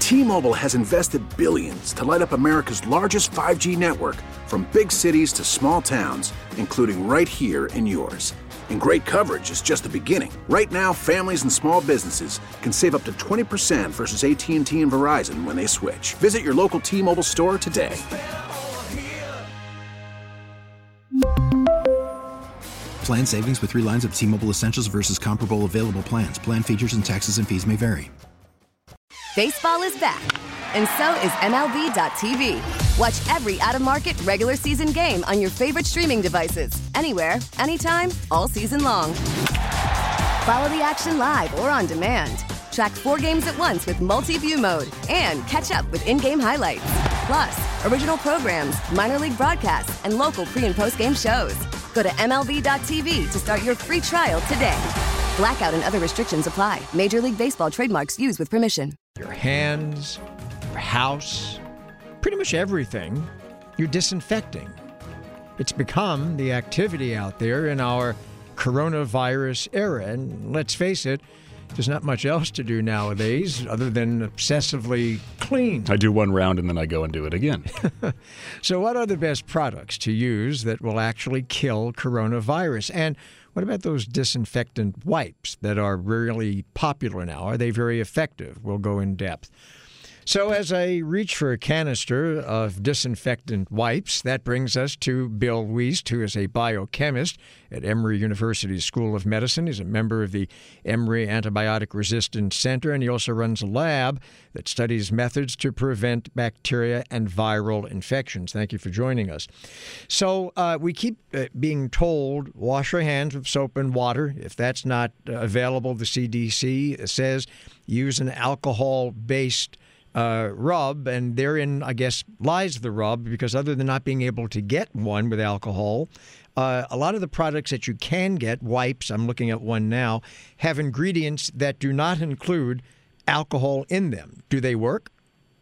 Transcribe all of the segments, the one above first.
T-Mobile has invested billions to light up America's largest 5G network, from big cities to small towns, including right here in yours. And great coverage is just the beginning. Right now, families and small businesses can save up to 20% versus AT&T and Verizon when they switch. Visit your local T-Mobile store today. Plan savings with 3 lines of T-Mobile Essentials versus comparable available plans. Plan features and taxes and fees may vary. Baseball is back, and so is MLB.tv. Watch every out-of-market regular season game on your favorite streaming devices, anywhere, anytime, all season long. Follow the action live or on demand. Track 4 games at once with multi-view mode and catch up with in-game highlights. Plus, original programs, minor league broadcasts, and local pre- and post-game shows. Go to MLB.tv to start your free trial today. Blackout and other restrictions apply. Major League Baseball trademarks used with permission. Your hands, your house, pretty much everything you're disinfecting. It's become the activity out there in our coronavirus era. And let's face it, there's not much else to do nowadays other than obsessively clean. I do one round and then I go and do it again. So what are the best products to use that will actually kill coronavirus? And what about those disinfectant wipes that are really popular now? Are they very effective? We'll go in depth. So as I reach for a canister of disinfectant wipes, that brings us to Bill Wiest, who is a biochemist at Emory University School of Medicine. He's a member of the Emory Antibiotic Resistance Center, and he also runs a lab that studies methods to prevent bacteria and viral infections. Thank you for joining us. So we keep being told, wash your hands with soap and water. If that's not available, the CDC says use an alcohol-based rub, and therein, I guess, lies the rub, because other than not being able to get one with alcohol, a lot of the products that you can get, wipes, I'm looking at one now, have ingredients that do not include alcohol in them. Do they work?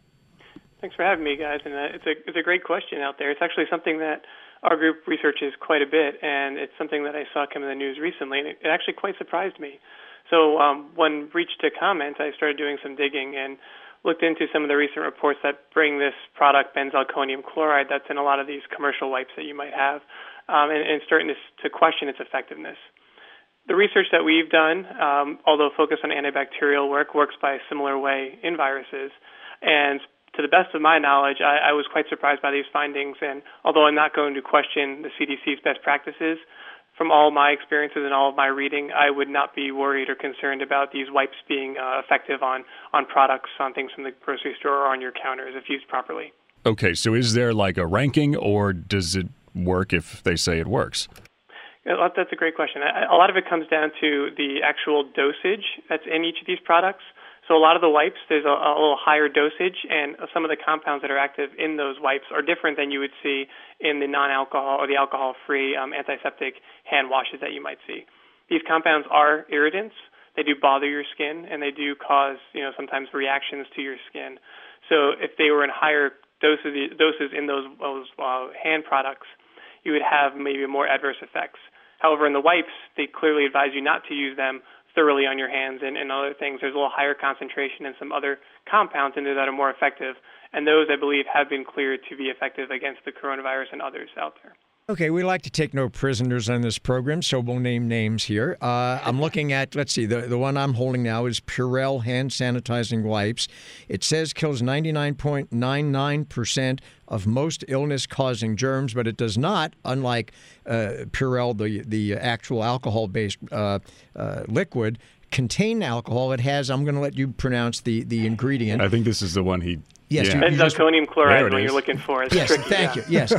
Thanks for having me, guys. And it's a great question out there. It's actually something that our group researches quite a bit, and it's something that I saw come in the news recently, and it actually quite surprised me. So when reached to comment, I started doing some digging and looked into some of the recent reports that bring this product, benzalkonium chloride, that's in a lot of these commercial wipes that you might have, and starting to question its effectiveness. The research that we've done, although focused on antibacterial work, works by a similar way in viruses. And to the best of my knowledge, I was quite surprised by these findings. And although I'm not going to question the CDC's best practices, from all my experiences and all of my reading, I would not be worried or concerned about these wipes being effective on products, on things from the grocery store or on your counters if used properly. Okay, so is there like a ranking, or does it work if they say it works? That's a great question. A lot of it comes down to the actual dosage that's in each of these products. So a lot of the wipes, there's a little higher dosage, and some of the compounds that are active in those wipes are different than you would see in the non-alcohol or the alcohol-free antiseptic hand washes that you might see. These compounds are irritants. They do bother your skin, and they do cause, sometimes reactions to your skin. So if they were in higher doses in those hand products, you would have maybe more adverse effects. However, in the wipes, they clearly advise you not to use them thoroughly on your hands and other things. There's a little higher concentration and some other compounds in there that are more effective, and those, I believe, have been cleared to be effective against the coronavirus and others out there. Okay, we like to take no prisoners on this program, so we'll name names here. I'm looking at, let's see, the one I'm holding now is Purell hand sanitizing wipes. It says kills 99.99% of most illness-causing germs, but it does not, unlike Purell, the actual alcohol-based liquid, contain alcohol. It has, I'm going to let you pronounce the ingredient. I think this is the one he... Yes, yeah. Benzalkonium chloride is what you're looking for. It's yes, tricky, thank you. Yes,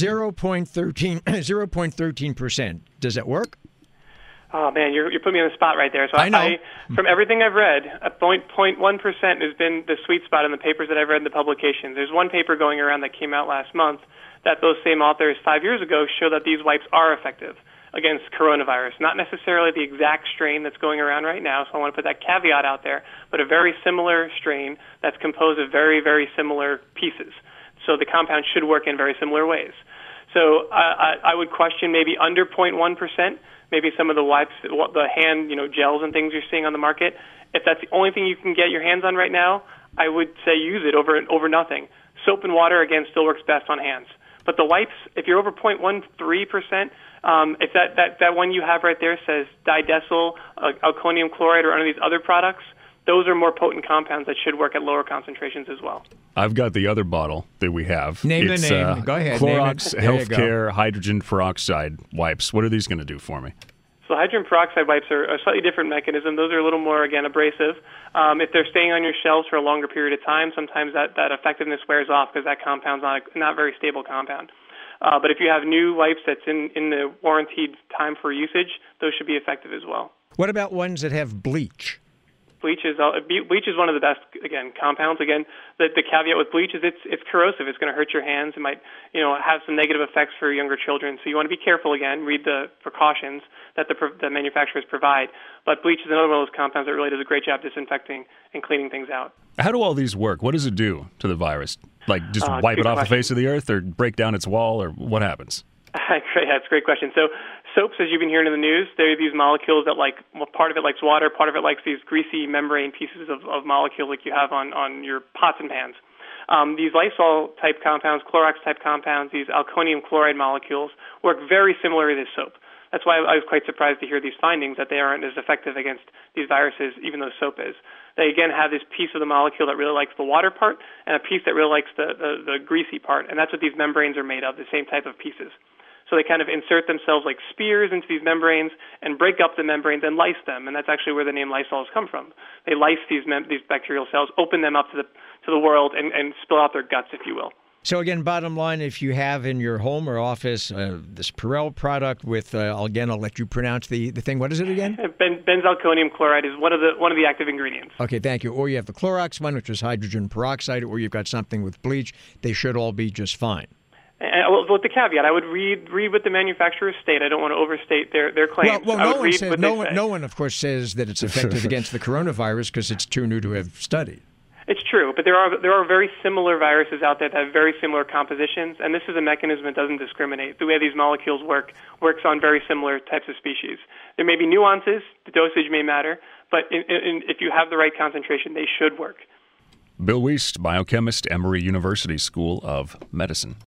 0.13%. Does it work? Oh man, you're putting me on the spot right there. So I know. From everything I've read, 0.1% has been the sweet spot in the papers that I've read in the publications. There's one paper going around that came out last month that those same authors 5 years ago show that these wipes are effective against coronavirus. Not necessarily the exact strain that's going around right now, so I want to put that caveat out there, but a very similar strain that's composed of very, very similar pieces. So the compound should work in very similar ways. So I would question maybe under 0.1%, maybe some of the wipes, the hand gels and things you're seeing on the market. If that's the only thing you can get your hands on right now, I would say use it over nothing. Soap and water, again, still works best on hands. But the wipes, if you're over 0.13%, if that one you have right there says didecyl, alkonium chloride, or any of these other products, those are more potent compounds that should work at lower concentrations as well. I've got the other bottle that we have. Name it's, the name. Go ahead. Clorox name it. Healthcare Hydrogen Peroxide wipes. What are these going to do for me? So hydrogen peroxide wipes are a slightly different mechanism. Those are a little more, again, abrasive. If they're staying on your shelves for a longer period of time, sometimes that effectiveness wears off because that compound's not a very stable compound. But if you have new wipes that's in the warranted time for usage, those should be effective as well. What about ones that have bleach? Bleach is one of the best, again, compounds. Again, the caveat with bleach is it's corrosive. It's going to hurt your hands. It might have some negative effects for younger children. So you want to be careful. Again, read the precautions that the manufacturers provide. But bleach is another one of those compounds that really does a great job disinfecting and cleaning things out. How do all these work? What does it do to the virus? Like just wipe it off the face of the earth, or break down its wall, or what happens? Great, that's a great question. So soaps, as you've been hearing in the news, they're these molecules that part of it likes water, part of it likes these greasy membrane pieces of molecule like you have on your pots and pans. These Lysol-type compounds, Clorox-type compounds, these alkonium chloride molecules work very similarly to soap. That's why I was quite surprised to hear these findings, that they aren't as effective against these viruses, even though soap is. They, again, have this piece of the molecule that really likes the water part and a piece that really likes the greasy part, and that's what these membranes are made of, the same type of pieces. So they kind of insert themselves like spears into these membranes and break up the membranes and lyse them, and that's actually where the name Lysol has come from. They lyse these bacterial cells, open them up to the world, and spill out their guts, if you will. So again, bottom line, if you have in your home or office this Perel product with, again, I'll let you pronounce the thing. What is it again? Benzalkonium chloride is one of the active ingredients. Okay, thank you. Or you have the Clorox one, which is hydrogen peroxide, or you've got something with bleach. They should all be just fine. And with the caveat, I would read what the manufacturers state. I don't want to overstate their claims. Well, no one, of course, says that it's effective against the coronavirus because it's too new to have studied. It's true, but there are very similar viruses out there that have very similar compositions, and this is a mechanism that doesn't discriminate. The way these molecules works on very similar types of species. There may be nuances, the dosage may matter, but if you have the right concentration, they should work. Bill Wiest, biochemist, Emory University School of Medicine.